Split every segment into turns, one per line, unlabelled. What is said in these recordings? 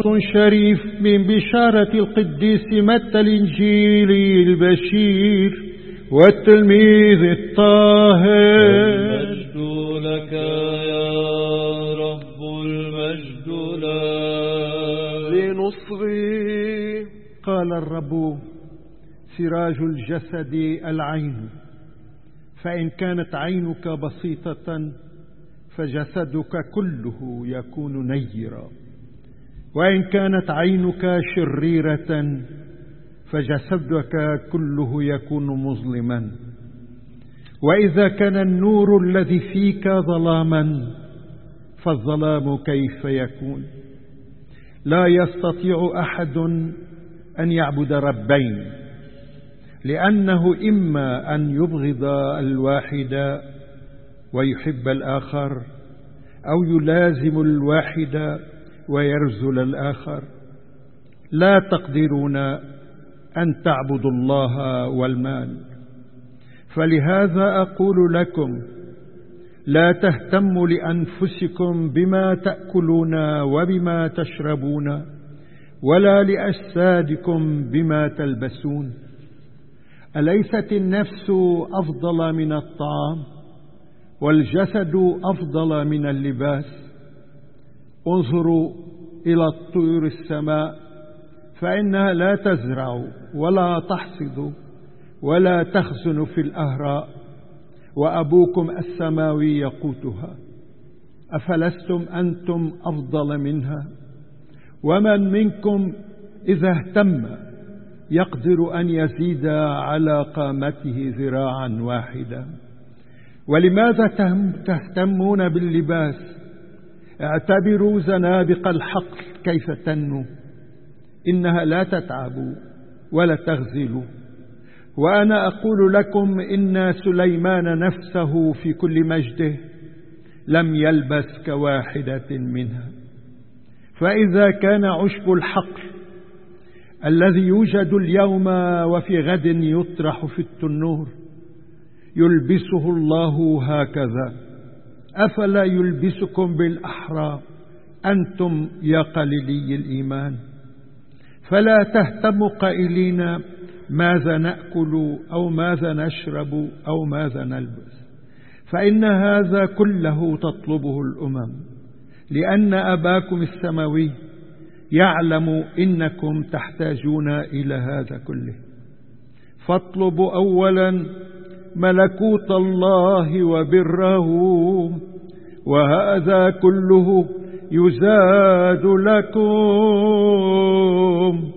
شريف من بشارة القديس متى الإنجيلي البشير والتلميذ الطاهر.
المجد لك يا رب، المجد لك.
لنصغي.
قال الرب: سراج الجسد العين، فإن كانت عينك بسيطة فجسدك كله يكون نيرا، وإن كانت عينك شريرة فجسدك كله يكون مظلما. وإذا كان النور الذي فيك ظلاما فالظلام كيف يكون؟ لا يستطيع أحد أن يعبد ربين، لأنه إما أن يبغض الواحد ويحب الآخر، أو يلازم الواحد ويرذل الآخر. لا تقدرون أن تعبدوا الله والمال. فلهذا أقول لكم: لا تهتموا لأنفسكم بما تأكلون وبما تشربون، ولا لأجسادكم بما تلبسون. أليست النفس أفضل من الطعام، والجسد أفضل من اللباس؟ انظروا إلى الطيور السماء، فإنها لا تزرع ولا تحصد ولا تخزن في الأهراء، وأبوكم السماوي يقوتها. أفلستم أنتم أفضل منها؟ ومن منكم إذا اهتم يقدر أن يزيد على قامته ذراعا واحدا. ولماذا تهتمون باللباس؟ اعتبروا زنابق الحقل كيف تنمو، إنها لا تتعب ولا تغزل. وأنا أقول لكم إن سليمان نفسه في كل مجده لم يلبس كواحدة منها. فإذا كان عشب الحقل الذي يوجد اليوم وفي غد يطرح في التنور يلبسه الله هكذا، أفلا يلبسكم بالأحرى أنتم يا قليلي الإيمان؟ فلا تهتموا قائلين: ماذا نأكل أو ماذا نشرب أو ماذا نلبس، فإن هذا كله تطلبه الأمم، لأن أباكم السماوي يعلم إنكم تحتاجون إلى هذا كله. فاطلبوا أولا ملكوت الله وبره، وهذا كله يزاد لكم.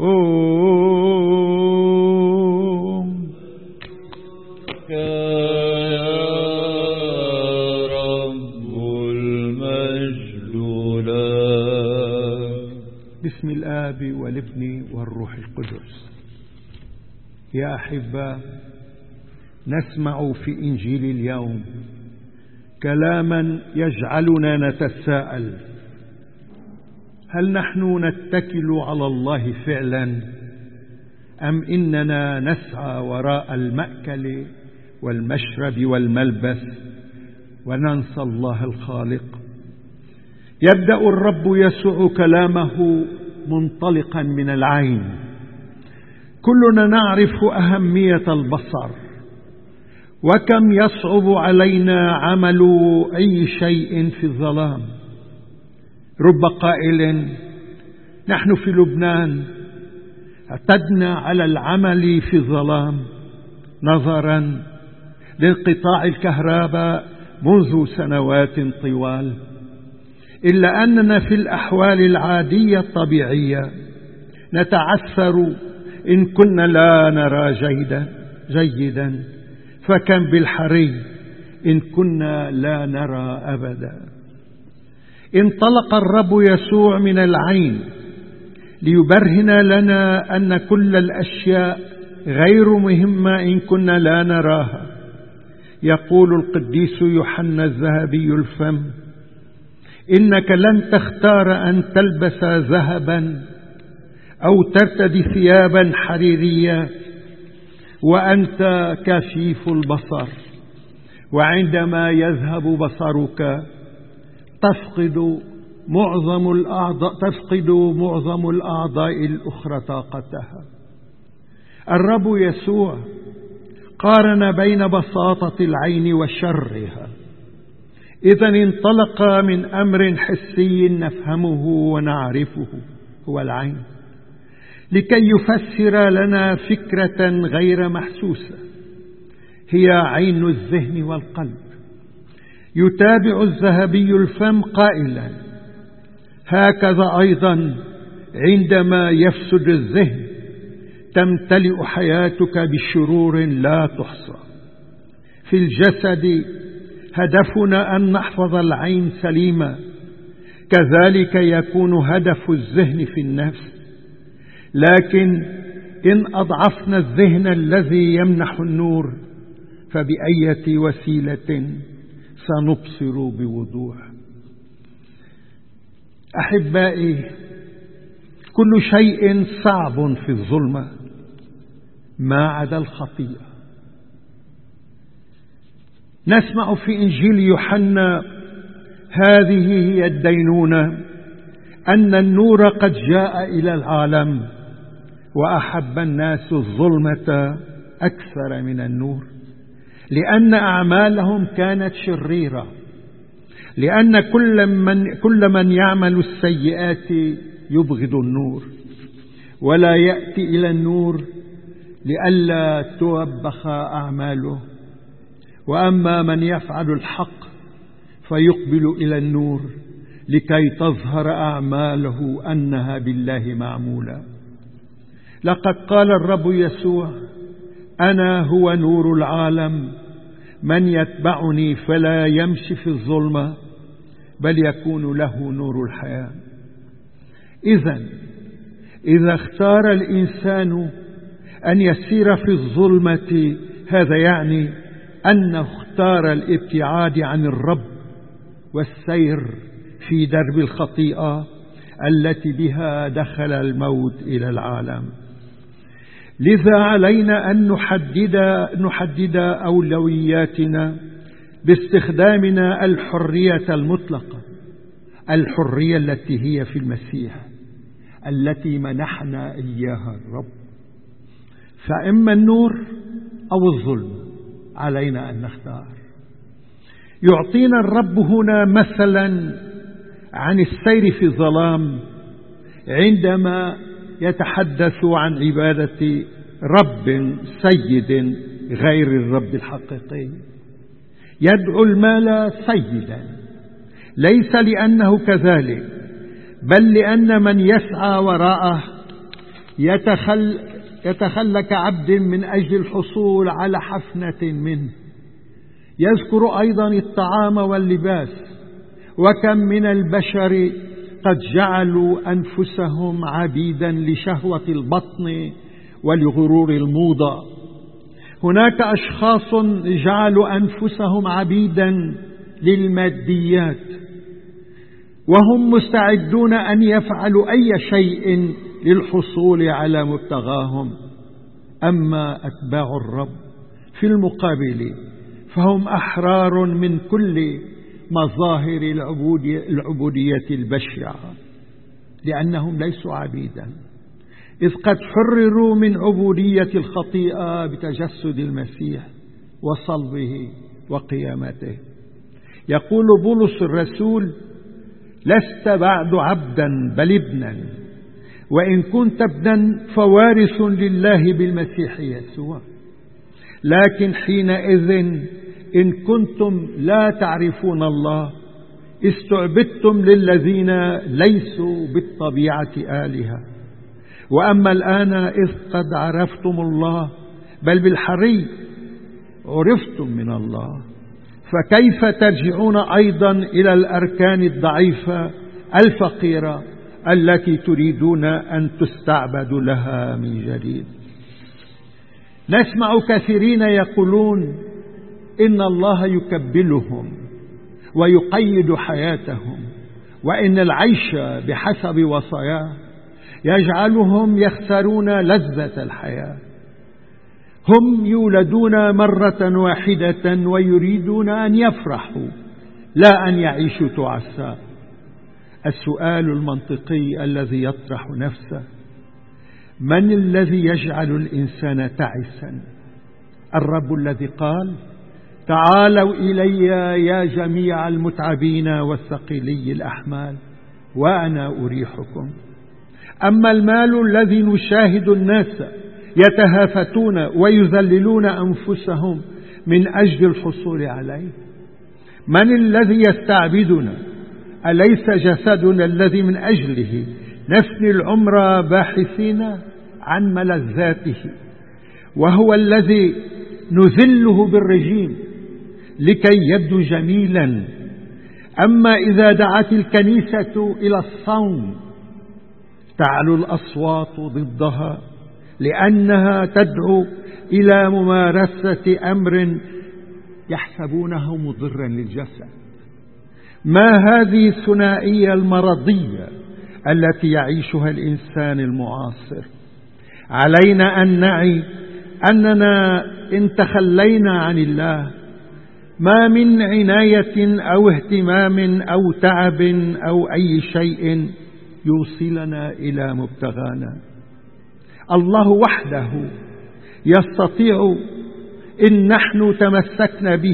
بسم الآب والابن والروح القدس. يا أحبة، نسمع في إنجيل اليوم كلاما يجعلنا نتساءل: هل نحن نتكل على الله فعلا، أم إننا نسعى وراء المأكل والمشرب والملبس وننسى الله الخالق؟ يبدأ الرب يسوع كلامه منطلقا من العين. كلنا نعرف أهمية البصر، وكم يصعب علينا عمل أي شيء في الظلام. رب قائل: نحن في لبنان اعتدنا على العمل في الظلام نظرا لانقطاع الكهرباء منذ سنوات طوال، إلا أننا في الأحوال العادية الطبيعية نتعثر إن كنا لا نرى جيدا، فكم بالحري إن كنا لا نرى أبدا. انطلق الرب يسوع من العين ليبرهن لنا أن كل الأشياء غير مهمة إن كنا لا نراها. يقول القديس يوحنا الذهبي الفم: إنك لن تختار أن تلبس ذهبا أو ترتدي ثيابا حريرية وأنت كفيف البصر، وعندما يذهب بصرك تفقد تفقد معظم الأعضاء الأخرى طاقتها. الرب يسوع قارن بين بساطة العين وشرها، إذن انطلق من أمر حسي نفهمه ونعرفه هو العين، لكي يفسر لنا فكرة غير محسوسة هي عين الذهن والقلب. يتابع الذهبي الفم قائلا: هكذا أيضا عندما يفسد الذهن تمتلئ حياتك بشرور لا تحصى. في الجسد هدفنا أن نحفظ العين سليمة، كذلك يكون هدف الذهن في النفس. لكن إن أضعفنا الذهن الذي يمنح النور فبأية وسيلة سنبصر بوضوح؟ أحبائي، كل شيء صعب في الظلمة ما عدا الخطيئة. نسمع في إنجيل يوحنا: هذه هي الدينونة، أن النور قد جاء إلى العالم وأحب الناس الظلمة أكثر من النور، لأن أعمالهم كانت شريرة. لأن كل من يعمل السيئات يبغض النور ولا يأتي إلى النور لئلا توبخ أعماله، وأما من يفعل الحق فيقبل إلى النور لكي تظهر أعماله أنها بالله معمولة. لقد قال الرب يسوع: أنا هو نور العالم، من يتبعني فلا يمشي في الظلمة بل يكون له نور الحياة. إذا اختار الإنسان أن يسير في الظلمة، هذا يعني أنه اختار الابتعاد عن الرب والسير في درب الخطيئة التي بها دخل الموت إلى العالم. لذا علينا أن نحدد أولوياتنا باستخدامنا الحرية المطلقة، الحرية التي هي في المسيح التي منحنا إياها الرب. فإما النور أو الظلم، علينا أن نختار. يعطينا الرب هنا مثلا عن السير في الظلام عندما يتحدث عن عبادة رب سيد غير الرب الحقيقي. يدعو المال سيدا، ليس لأنه كذلك، بل لأن من يسعى وراءه يتخلى كعبد من أجل الحصول على حفنة منه. يذكر أيضا الطعام واللباس، وكم من البشر قد جعلوا أنفسهم عبيدا لشهوة البطن ولغرور الموضة. هناك أشخاص جعلوا أنفسهم عبيدا للماديات، وهم مستعدون أن يفعلوا أي شيء للحصول على مبتغاهم. أما أتباع الرب في المقابل فهم أحرار من كل مظاهر العبودية البشعة، لأنهم ليسوا عبيدا، إذ قد حرروا من عبودية الخطيئة بتجسد المسيح وصلبه وقيامته. يقول بولس الرسول: لست بعد عبدا بل ابنا، وإن كنت ابنا فوارث لله بالمسيح يسوع. لكن حينئذ إن كنتم لا تعرفون الله استعبدتم للذين ليسوا بالطبيعة آلهة. وأما الآن إذ قد عرفتم الله بل بالحري عرفتم من الله، فكيف ترجعون أيضا إلى الأركان الضعيفة الفقيرة التي تريدون أن تستعبدوا لها من جديد؟ نسمع كثيرين يقولون إن الله يكبلهم ويقيد حياتهم، وإن العيش بحسب وصاياه يجعلهم يخسرون لذة الحياة. هم يولدون مرة واحدة ويريدون أن يفرحوا لا أن يعيشوا تعساء. السؤال المنطقي الذي يطرح نفسه: من الذي يجعل الإنسان تعسا؟ الرب الذي قال: تعالوا إلي يا جميع المتعبين والثقيلي الأحمال وأنا أريحكم. أما المال الذي نشاهد الناس يتهافتون ويذللون أنفسهم من أجل الحصول عليه، من الذي يستعبدنا؟ أليس جسدنا الذي من أجله نفني العمر باحثين عن ملذاته، وهو الذي نذله بالرجيم لكي يبدو جميلا؟ أما إذا دعت الكنيسة إلى الصوم تعلو الأصوات ضدها، لأنها تدعو إلى ممارسة أمر يحسبونه مضرا للجسد. ما هذه الثنائية المرضية التي يعيشها الإنسان المعاصر؟ علينا أن نعي أننا إن تخلينا عن الله ما من عناية أو اهتمام أو تعب أو أي شيء يوصلنا إلى مبتغانا. الله وحده يستطيع إن نحن تمسكنا به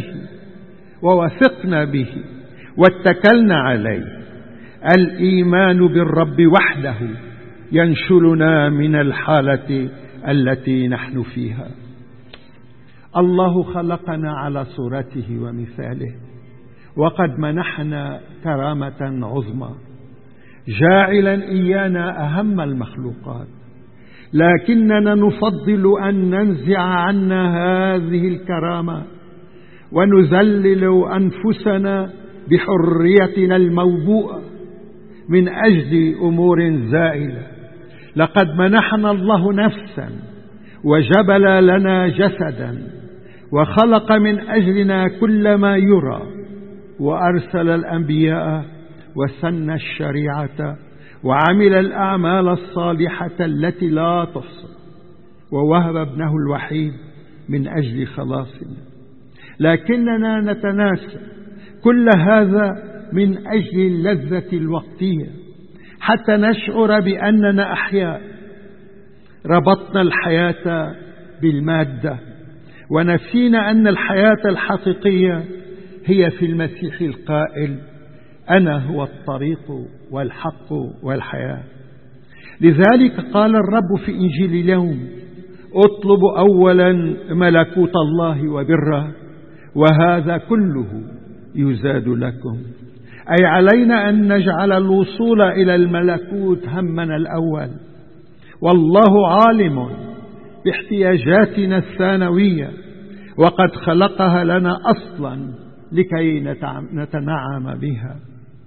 ووثقنا به واتكلنا عليه. الإيمان بالرب وحده ينشلنا من الحالة التي نحن فيها. الله خلقنا على صورته ومثاله، وقد منحنا كرامة عظمى جاعلا إيانا أهم المخلوقات، لكننا نفضل أن ننزع عنا هذه الكرامة ونذلل أنفسنا بحريتنا الموبوءة من أجل أمور زائلة. لقد منحنا الله نفسا وجبل لنا جسدا وخلق من أجلنا كل ما يرى، وأرسل الأنبياء وسن الشريعة وعمل الأعمال الصالحة التي لا تحصى، ووهب ابنه الوحيد من أجل خلاصنا. لكننا نتناسى كل هذا من أجل اللذة الوقتية حتى نشعر بأننا أحياء. ربطنا الحياة بالمادة ونسينا أن الحياة الحقيقية هي في المسيح القائل: أنا هو الطريق والحق والحياة. لذلك قال الرب في إنجيل اليوم: اطلبوا أولا ملكوت الله وبره وهذا كله يزاد لكم. أي علينا أن نجعل الوصول إلى الملكوت همنا الأول، والله عالم باحتياجاتنا الثانوية وقد خلقها لنا أصلا لكي نتنعم بها.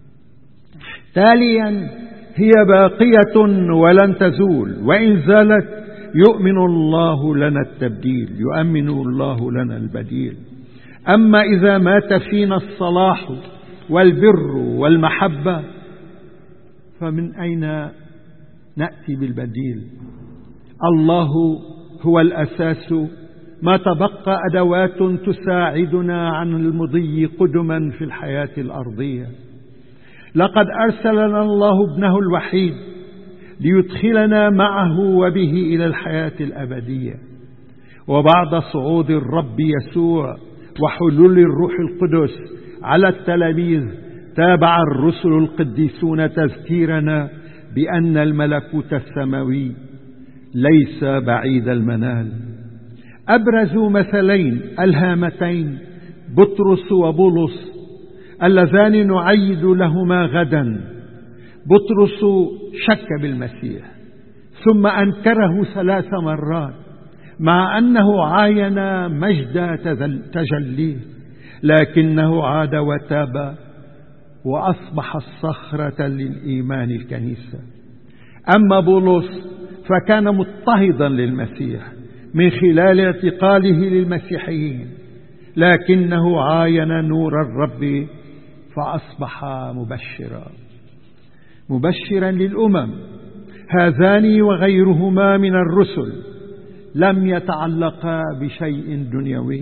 تاليا هي باقية ولن تزول، وإن زالت يؤمن الله لنا التبديل، يؤمن الله لنا البديل. أما إذا مات فينا الصلاح والبر والمحبة فمن أين نأتي بالبديل؟ الله هو الأساس، ما تبقى أدوات تساعدنا عن المضي قدما في الحياة الأرضية. لقد أرسل لنا الله ابنه الوحيد ليدخلنا معه وبه إلى الحياة الأبدية. وبعد صعود الرب يسوع وحلول الروح القدس على التلاميذ تابع الرسل القديسون تذكيرنا بأن الملكوت السماوي ليس بعيد المنال. أبرز مثلين الهامتين بطرس وبولس اللذان نعيد لهما غدا. بطرس شك بالمسيح ثم أنكره 3 مرات مع أنه عاين مجد تجليه، لكنه عاد وتاب وأصبح الصخرة للإيمان الكنيسة. أما بولس فكان مضطهدا للمسيح من خلال اعتقاله للمسيحيين، لكنه عاين نور الرب فأصبح مبشرا للأمم. هذان وغيرهما من الرسل لم يتعلقا بشيء دنيوي،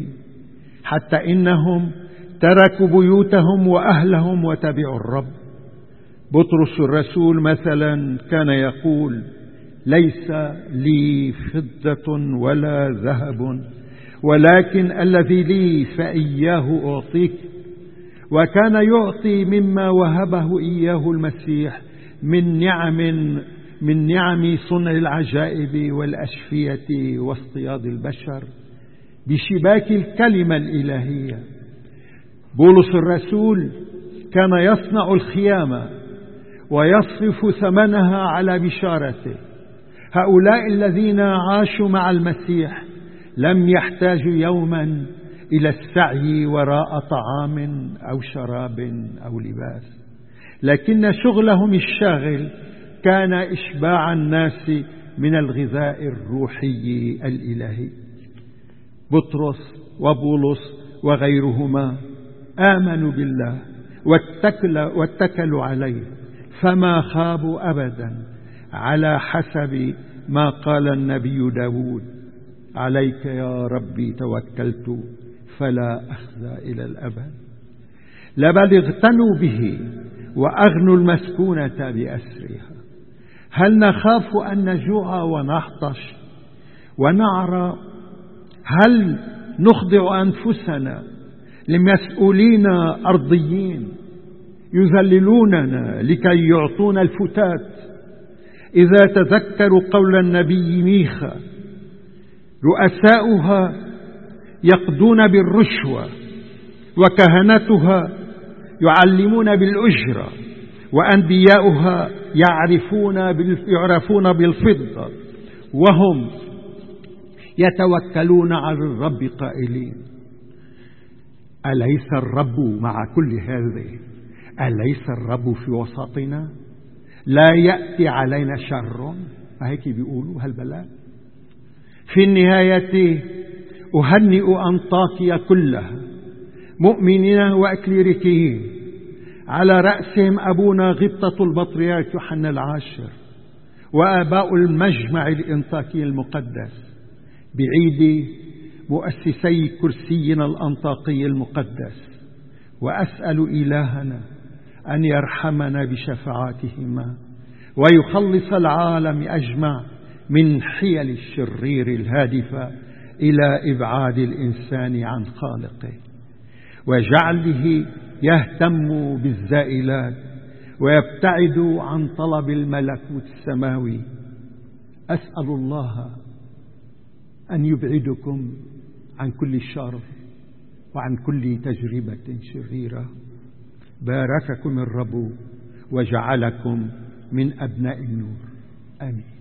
حتى إنهم تركوا بيوتهم وأهلهم وتبعوا الرب. بطرس الرسول مثلا كان يقول: ليس لي فضة ولا ذهب، ولكن الذي لي فإياه أعطيك. وكان يعطي مما وهبه إياه المسيح من نعم صنع العجائب والأشفية واصطياد البشر بشباك الكلمة الإلهية. بولس الرسول كان يصنع الخيامة ويصرف ثمنها على بشارته. هؤلاء الذين عاشوا مع المسيح لم يحتاجوا يوما إلى السعي وراء طعام أو شراب أو لباس، لكن شغلهم الشاغل كان إشباع الناس من الغذاء الروحي الإلهي. بطرس وبولس وغيرهما آمنوا بالله واتكلوا عليه، فما خابوا أبدا، على حسب ما قال النبي داود: عليك يا ربي توكلت فلا أخزى إلى الأبد. لبل اغتنوا به وأغنوا المسكونة بأسرها. هل نخاف أن نجوع ونعطش ونعرى؟ هل نخضع أنفسنا لمسؤولين أرضيين يذللوننا لكي يعطونا الفتات؟ إذا تذكروا قول النبي ميخا: رؤساؤها يقضون بالرشوة وكهنتها يعلمون بالأجرة وأنبياؤها يعرفون بالفضة، وهم يتوكلون على الرب قائلين: أليس الرب مع كل هذه؟ أليس الرب في وسطنا؟ لا يأتي علينا شر. هيك بيقولوا هالبلاء. في النهاية أهنئ أنطاكيا كلها، مؤمنين وأكليريكيين، على رأسهم أبونا غبطة البطريرك يوحنا العاشر وآباء المجمع الأنطاكي المقدس، بعيد مؤسسي كرسينا الأنطاكي المقدس. وأسأل إلهنا أن يرحمنا بشفاعتهما ويخلص العالم أجمع من حيل الشرير الهادفة إلى إبعاد الإنسان عن خالقه، وجعله يهتم بالزائلات ويبتعد عن طلب الملكوت السماوي. أسأل الله أن يبعدكم عن كل شر وعن كل تجربة شريرة. بارككم الرب وجعلكم من أبناء النور. آمين.